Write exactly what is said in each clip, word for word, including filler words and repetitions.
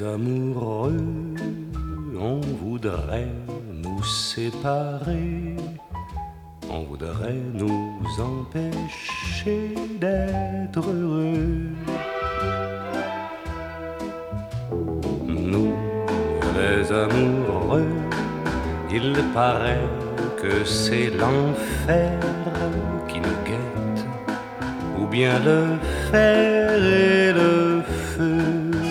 amoureux, on voudrait nous séparer, on voudrait nous empêcher d'être heureux. Nous, les amoureux, il paraît que c'est l'enfer qui nous guette, ou bien le fer et le feu.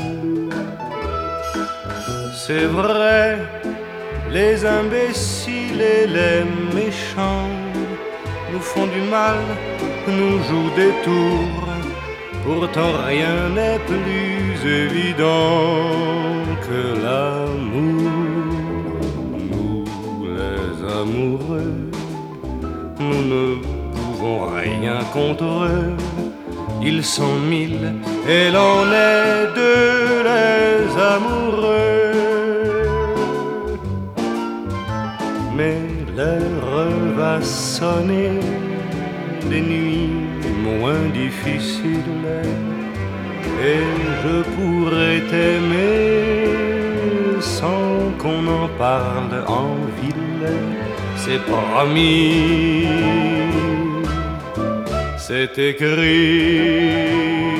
C'est vrai, les imbéciles et les méchants nous font du mal, nous jouent des tours. Pourtant rien n'est plus évident que l'amour. Nous, les amoureux, nous ne pouvons rien contre eux. Ils sont mille et l'on est deux, les amoureux. Mais l'heure va sonner, des nuits moins difficiles, et je pourrais t'aimer sans qu'on en parle en ville. C'est promis, c'est écrit.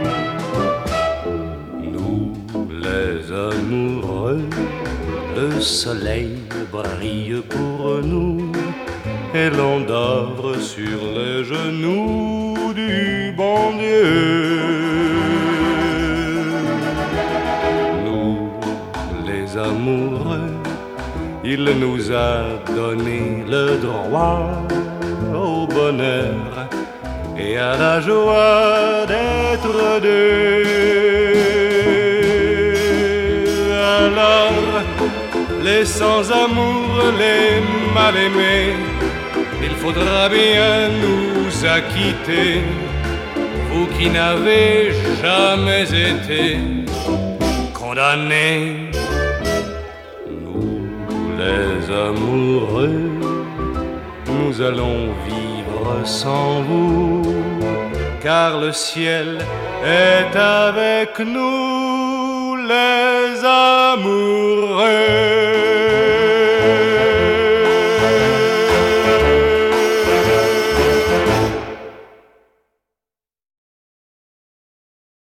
Nous, les amoureux, le soleil brille pour nous et l'on dort sur les genoux du bon Dieu. Nous, les amoureux, il nous a donné le droit au bonheur et à la joie d'être deux. Alors, les sans-amour, les mal-aimés, il faudra bien nous acquitter, vous qui n'avez jamais été condamnés. Nous, les amoureux, nous allons vivre sans vous, car le ciel est avec nous, les amoureux.